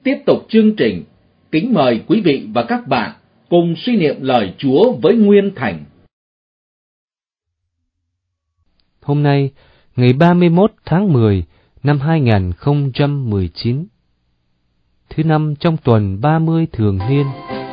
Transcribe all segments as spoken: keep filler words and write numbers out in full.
tiếp tục chương trình, kính mời quý vị và các bạn cùng suy niệm lời Chúa với Nguyên Thành. Hôm nay, ngày ba mươi mốt tháng mười năm hai nghìn không trăm mười chín, thứ năm trong tuần ba mươi thường niên.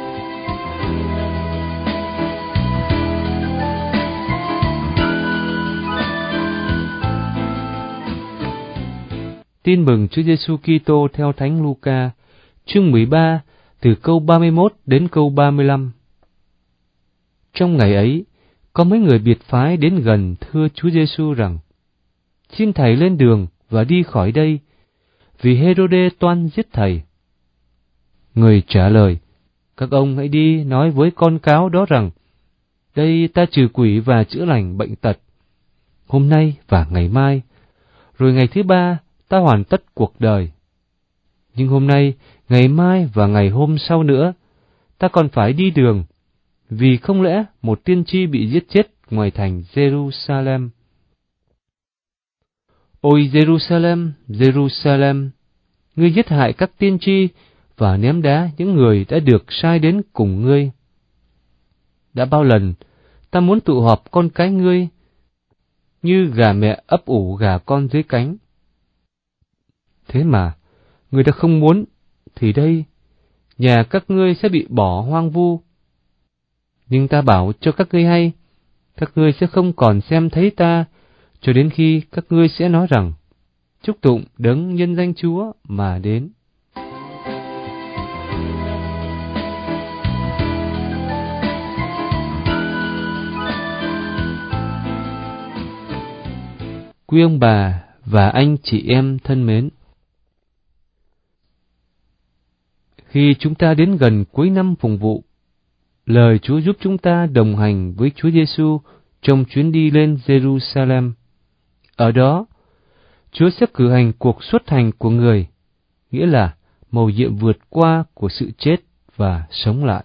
Tin mừng Chúa Giêsu Kitô theo Thánh Luca, chương mười ba, từ câu ba mươi mốt đến câu ba mươi lăm. Trong ngày ấy, có mấy người biệt phái đến gần thưa Chúa Giêsu rằng: Xin Thầy lên đường và đi khỏi đây, vì Hê-rô-đê toan giết Thầy. Người trả lời: Các ông hãy đi nói với con cáo đó rằng: Đây ta trừ quỷ và chữa lành bệnh tật, hôm nay và ngày mai, rồi ngày thứ ba ta hoàn tất cuộc đời. Nhưng hôm nay, ngày mai và ngày hôm sau nữa, ta còn phải đi đường, vì không lẽ một tiên tri bị giết chết ngoài thành Jerusalem. Ôi Jerusalem, Jerusalem, ngươi giết hại các tiên tri và ném đá những người đã được sai đến cùng ngươi. Đã bao lần ta muốn tụ họp con cái ngươi, như gà mẹ ấp ủ gà con dưới cánh. Thế mà, ngươi đã không muốn, thì đây, nhà các ngươi sẽ bị bỏ hoang vu. Nhưng ta bảo cho các ngươi hay, các ngươi sẽ không còn xem thấy ta, cho đến khi các ngươi sẽ nói rằng: Chúc tụng đấng nhân danh Chúa mà đến. Quý ông bà và anh chị em thân mến, khi chúng ta đến gần cuối năm phụng vụ, lời Chúa giúp chúng ta đồng hành với Chúa Giêsu trong chuyến đi lên Jerusalem. Ở đó, Chúa sẽ cử hành cuộc xuất hành của người, nghĩa là mầu nhiệm vượt qua của sự chết và sống lại.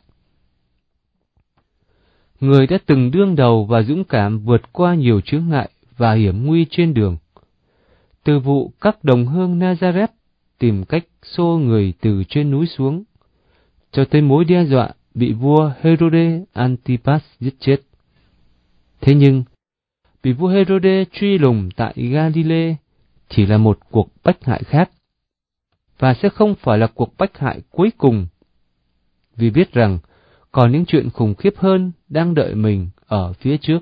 Người đã từng đương đầu và dũng cảm vượt qua nhiều chướng ngại và hiểm nguy trên đường. Từ vụ các đồng hương Nazareth tìm cách xô người từ trên núi xuống, cho tới mối đe dọa bị vua Hê-rô-đê Antipas giết chết. Thế nhưng, bị vua Hê-rô-đê truy lùng tại Galilee chỉ là một cuộc bách hại khác, và sẽ không phải là cuộc bách hại cuối cùng, vì biết rằng còn những chuyện khủng khiếp hơn đang đợi mình ở phía trước.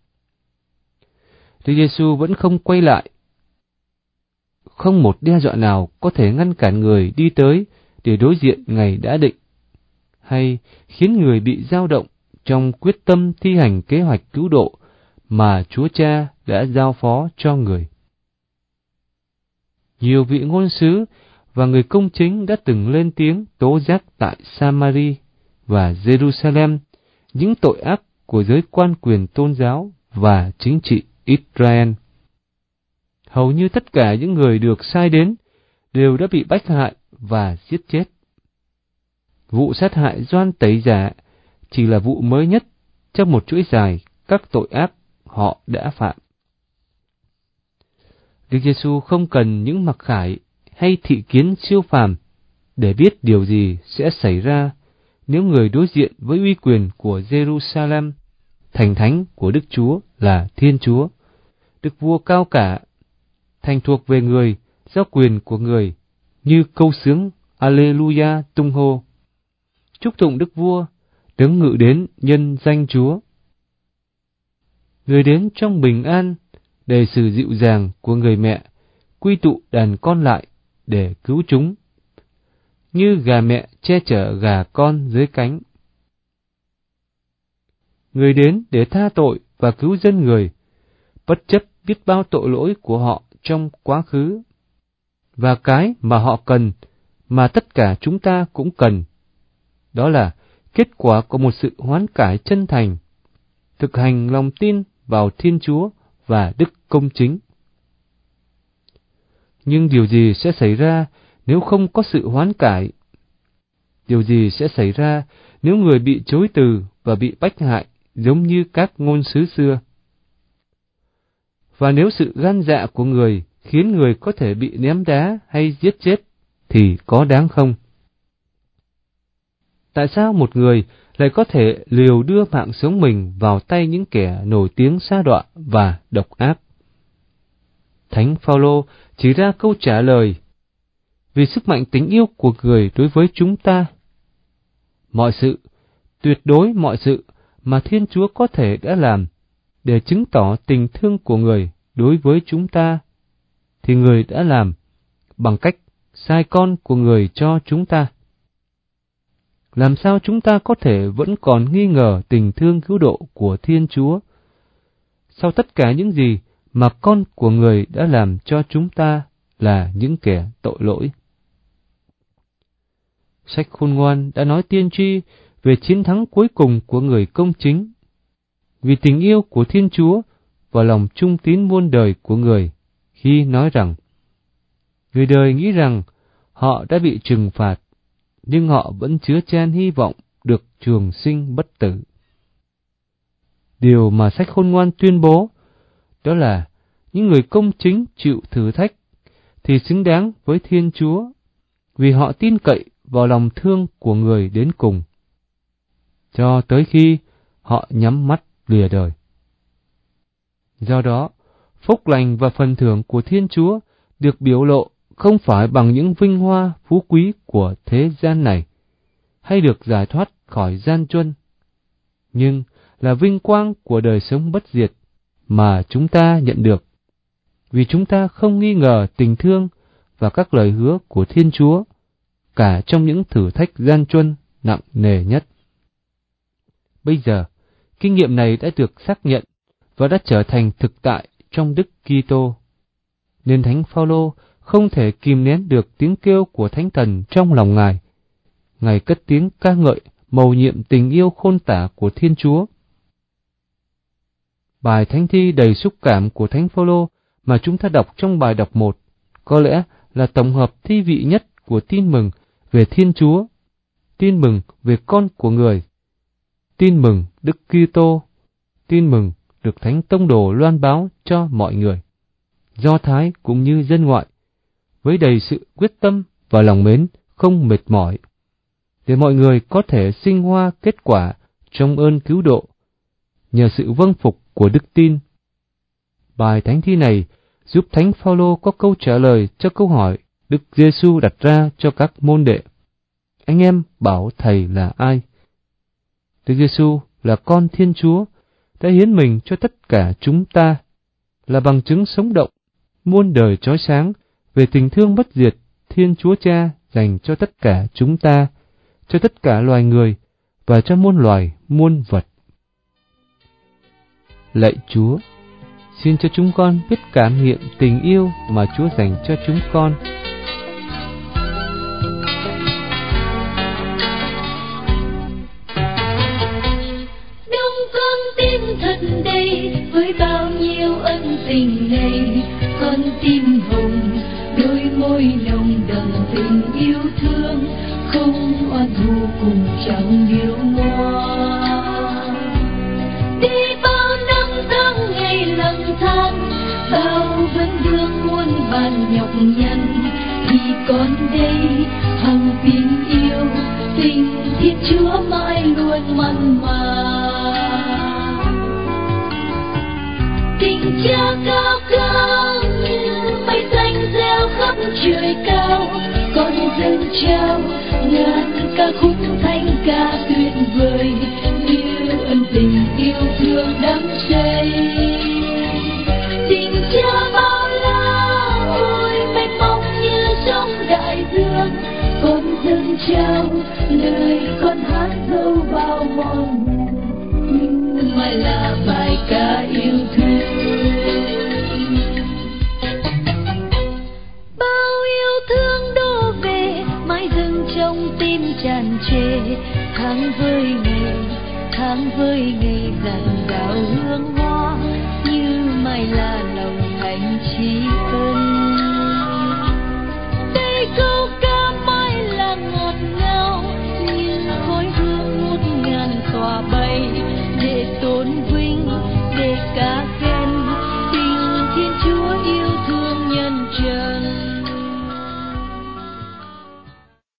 Đức Giêsu vẫn không quay lại. Không một đe dọa nào có thể ngăn cản người đi tới để đối diện ngày đã định, hay khiến người bị dao động trong quyết tâm thi hành kế hoạch cứu độ mà Chúa Cha đã giao phó cho người. Nhiều vị ngôn sứ và người công chính đã từng lên tiếng tố giác tại Samari và Jerusalem những tội ác của giới quan quyền tôn giáo và chính trị Israel. Hầu như tất cả những người được sai đến đều đã bị bách hại và giết chết. Vụ sát hại Gioan Tẩy Giả chỉ là vụ mới nhất trong một chuỗi dài các tội ác họ đã phạm. Đức Giêsu không cần những mặc khải hay thị kiến siêu phàm để biết điều gì sẽ xảy ra nếu người đối diện với uy quyền của Jerusalem, thành thánh của Đức Chúa là Thiên Chúa, Đức Vua cao cả, thành thuộc về người, do quyền của người, như câu sướng Alleluia tung hô: Chúc tụng Đức Vua, đấng ngự đến nhân danh Chúa. Người đến trong bình an, để sự dịu dàng của người mẹ quy tụ đàn con lại để cứu chúng, như gà mẹ che chở gà con dưới cánh. Người đến để tha tội và cứu dân người, bất chấp biết bao tội lỗi của họ trong quá khứ. Và cái mà họ cần, mà tất cả chúng ta cũng cần, đó là kết quả của một sự hoán cải chân thành, thực hành lòng tin vào Thiên Chúa và đức công chính. Nhưng điều gì sẽ xảy ra nếu không có sự hoán cải? Điều gì sẽ xảy ra nếu người bị chối từ và bị bách hại giống như các ngôn sứ xưa? Và nếu sự gan dạ của người khiến người có thể bị ném đá hay giết chết, thì có đáng không? Tại sao một người lại có thể liều đưa mạng sống mình vào tay những kẻ nổi tiếng sa đọa và độc ác? Thánh Phaolô chỉ ra câu trả lời: vì sức mạnh tình yêu của người đối với chúng ta. Mọi sự, tuyệt đối mọi sự mà Thiên Chúa có thể đã làm để chứng tỏ tình thương của người đối với chúng ta, thì người đã làm bằng cách sai con của người cho chúng ta. Làm sao chúng ta có thể vẫn còn nghi ngờ tình thương cứu độ của Thiên Chúa sau tất cả những gì mà con của người đã làm cho chúng ta là những kẻ tội lỗi? Sách Khôn Ngoan đã nói tiên tri về chiến thắng cuối cùng của người công chính, vì tình yêu của Thiên Chúa và lòng trung tín muôn đời của người, khi nói rằng: người đời nghĩ rằng họ đã bị trừng phạt, nhưng họ vẫn chứa chan hy vọng được trường sinh bất tử. Điều mà sách Khôn Ngoan tuyên bố đó là những người công chính chịu thử thách thì xứng đáng với Thiên Chúa, vì họ tin cậy vào lòng thương của người đến cùng, cho tới khi họ nhắm mắt lìa đời. Do đó, phúc lành và phần thưởng của Thiên Chúa được biểu lộ không phải bằng những vinh hoa phú quý của thế gian này, hay được giải thoát khỏi gian truân, nhưng là vinh quang của đời sống bất diệt mà chúng ta nhận được, vì chúng ta không nghi ngờ tình thương và các lời hứa của Thiên Chúa, cả trong những thử thách gian truân nặng nề nhất. Bây giờ, kinh nghiệm này đã được xác nhận và đã trở thành thực tại trong Đức Kitô, nên Thánh Phaolô không thể kìm nén được tiếng kêu của Thánh Thần trong lòng Ngài. Ngài cất tiếng ca ngợi mầu nhiệm tình yêu khôn tả của Thiên Chúa. Bài thánh thi đầy xúc cảm của Thánh Phaolô mà chúng ta đọc trong bài đọc một có lẽ là tổng hợp thi vị nhất của tin mừng về Thiên Chúa, tin mừng về con của người, tin mừng Đức Kitô, tin mừng được Thánh Tông Đồ loan báo cho mọi người, Do Thái cũng như dân ngoại, với đầy sự quyết tâm và lòng mến không mệt mỏi, để mọi người có thể sinh hoa kết quả trong ơn cứu độ, nhờ sự vâng phục của đức tin. Bài thánh thi này giúp Thánh Phaolô có câu trả lời cho câu hỏi Đức Giêsu đặt ra cho các môn đệ: anh em bảo thầy là ai? Đức Giêsu là con Thiên Chúa, đã hiến mình cho tất cả chúng ta, là bằng chứng sống động, muôn đời chói sáng về tình thương bất diệt Thiên Chúa Cha dành cho tất cả chúng ta, cho tất cả loài người và cho muôn loài muôn vật. Lạy Chúa, xin cho chúng con biết cảm nghiệm tình yêu mà Chúa dành cho chúng con. Đông con tim thật đầy với bao nhiêu ân tình này, con tim hồng, đôi môi nồng đậm tình yêu thương, không oan thù cùng chẳng điều ngoan. Đi bao năm tháng ngày lang thang, bao vấn vương muôn vàn nhọc nhằn, thì con đây hằng tin yêu tình Thiên Chúa mãi luôn mặn mà. Tình Cha cao cao như mây xanh reo khắp trời cao, con dâng trao ngàn ca khúc thanh ca tuyệt vời như ân tình yêu thương đắm say. Tình Cha bao la ôi mênh mông như sông đại dương, con dâng trao nơi con hát dẫu bao mòn nhưng mãi là bài ca yêu thương. Bao yêu thương đổ về mãi dâng trong tim tràn trề, tháng với ngày tháng với ngày dàn dào hương hoa như mai là lòng thành trí ân.